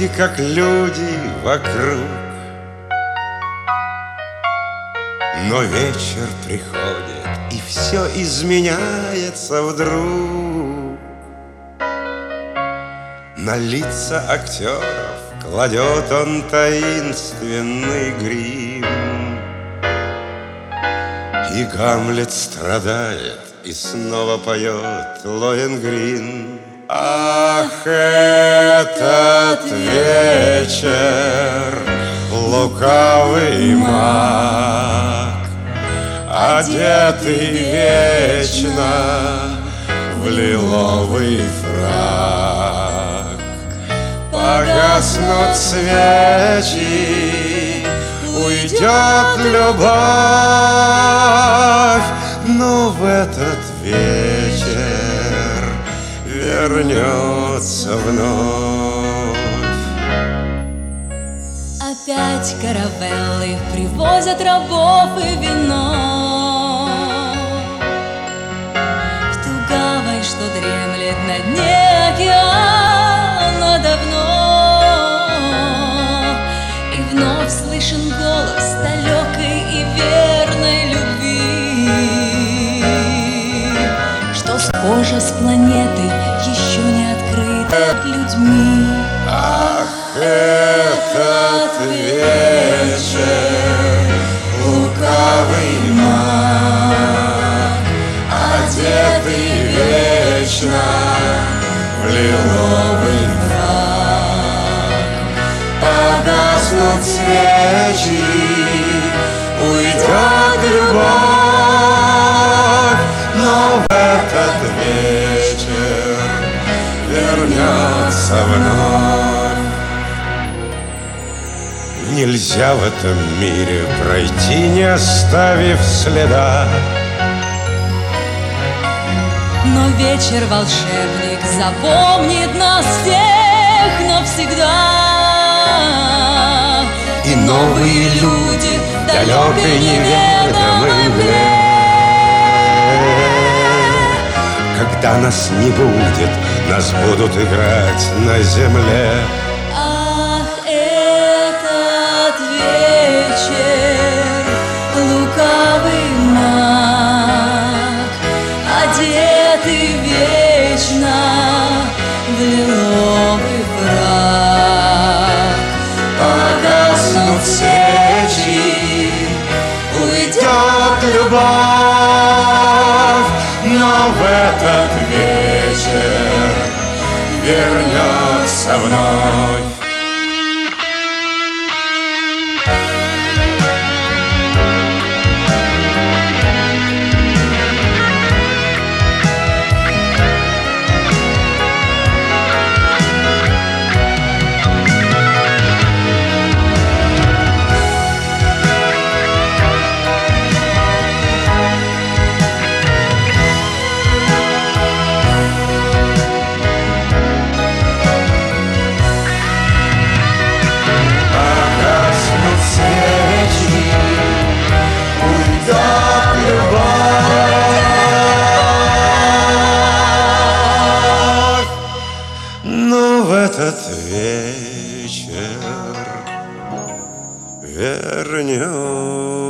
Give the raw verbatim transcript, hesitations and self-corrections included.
Люди как люди вокруг. Но вечер приходит, и все изменяется вдруг. На лица актеров кладет он таинственный грим, и Гамлет страдает и снова поет Лоенгрин. Ах, этот вечер лукавый маг, одетый вечно в лиловый фрак. Погаснут свечи, уйдет любовь, но в этот вечер вернется вновь. Опять каравеллы привозят рабов и вино в ту гавань, что дремлет на дне океана давно. И вновь слышен голос далекой и верной любви, что схожа с планетой, еще не открытой людьми. Ах, этот вечер лукавый маг, одетый вечно в лиловый фрак. Погаснут свечи, уйдет любовь, но в этот вечер вернется вновь. Нельзя в этом мире пройти, не оставив следа. Но вечер волшебник запомнит нас всех навсегда. И новые люди в далекой неведомой мгле. Когда нас не будет, нас будут играть на земле. Ах, этот вечер лукавый маг, одетый вечно в лиловый фрак. Погаснут свечи, уйдет любовь, но в этот вечер вернется вновь. Но в этот вечер вернется